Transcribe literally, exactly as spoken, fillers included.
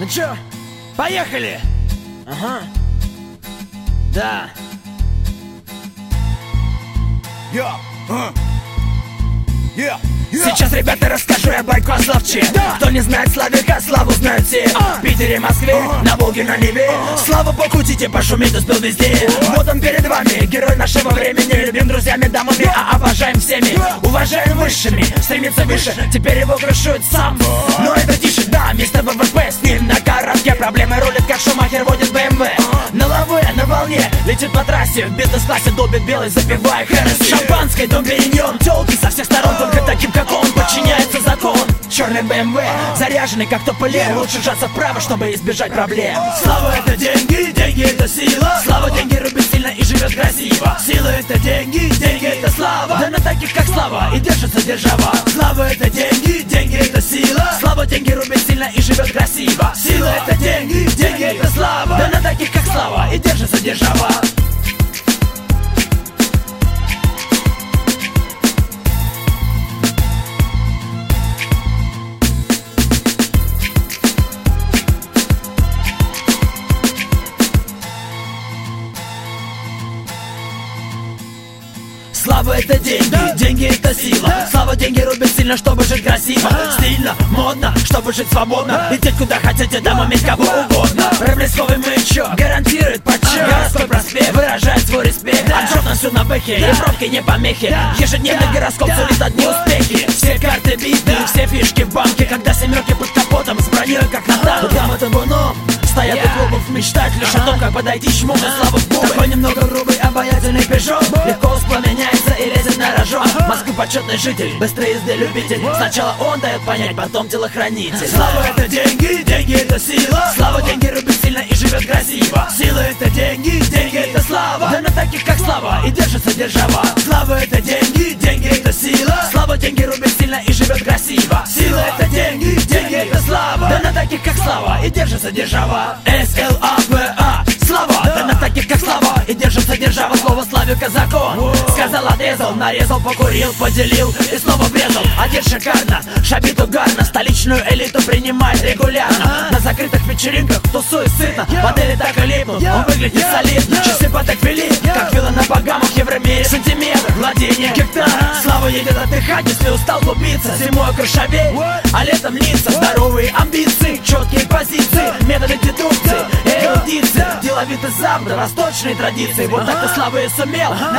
Ну чё, поехали! Ага. Да. Yeah. Uh. Yeah. Сейчас, ребята, расскажу я байку о Славче. Да. Кто не знает Славика, Славу знают все. а. В Питере, Москве, а. на Волге, на Неве. а. Слава покутите, пошуметь успел везде. а. Вот он перед вами, герой нашего времени. Любим друзьями, дамами, а обожаем всеми. а. Уважаем высшими, стремится выше. Теперь его крышует сам, а. но это тише, да, мистер ВВП. С ним на коротке проблемы рулит, как Шумахер водит БМВ. а. На лаве, на волне, летит по трассе. В бизнес-классе долбит белый, запивая Хеннесси. Шампанское, дом перенем, тёлки со всех сторон. Только таким, как он, подчиняется закон. Черный БМВ, заряженный как тополем. Лучше сжаться вправо, чтобы избежать проблем. Слава это деньги, деньги это сила. Слава деньги рубит сильно и живет красиво. Сила это деньги, деньги это слава. Да на таких как Слава и держится держава. Слава это деньги, деньги это сила. Слава деньги рубит сильно и живет красиво. Сила это деньги, деньги это слава. Да на таких как Слава и держится держава. Слава это деньги, да. деньги это сила. да. Слава деньги рубит сильно, чтобы жить красиво. а. Стильно, модно, чтобы жить свободно. да. Лететь куда хотите, домой иметь кого да. угодно. Проблесковый маячок гарантирует почет. Городской проспект выражает свой респект. да. Отчет на всю на бэхе, да. и пробки не помехи. да. Ежедневный да. гороскоп да. сулит одни успехи. Все карты биты, да. все фишки в банке. Когда семерки под капотом с броней как на танке. Там это буном стоят yeah. у клубов, мечтать лишь ага. о том, как подойти чему на славу в губы. Такой немного грубый, обаятельный пижон легко воспламеняется и лезет на рожон. ага. Москвы почетный житель, быстрый езды любитель. Сначала он дает понять, потом телохранитель. Слава это деньги, деньги это сила. Слава деньги рубит сильно и живет красиво. Сила это деньги, деньги это слава. Да на таких как Слава и держится держава. Слава это деньги, деньги это сила. Слава деньги рубит сильно и живет красиво. Сила это деньги, деньги это слава. Да на таких как Слава и держится держава. С Л А В А Слава, да. да на таких как Слава и держится держава. Слово Славика закон. Сказал, отрезал, нарезал, покурил, поделил и снова врезал. Одет шикарно, шабит угарно. Столичную элиту принимает регулярно. На закрытых вечеринках тусует сытно. Модели так и липнут, он выглядит солидно. Часы Патек Филипп, как вилла на Багамах, Евромире. Сантиметр, владение гектар. Слава едет отдыхать, если устал глубиться. Зимой крышавей, а летом лица. Здоровые амбиции, четкие позиции, методы дедукции, эрудиции, деловитый Запад, восточные традиции. Вот так-то Слава и сумел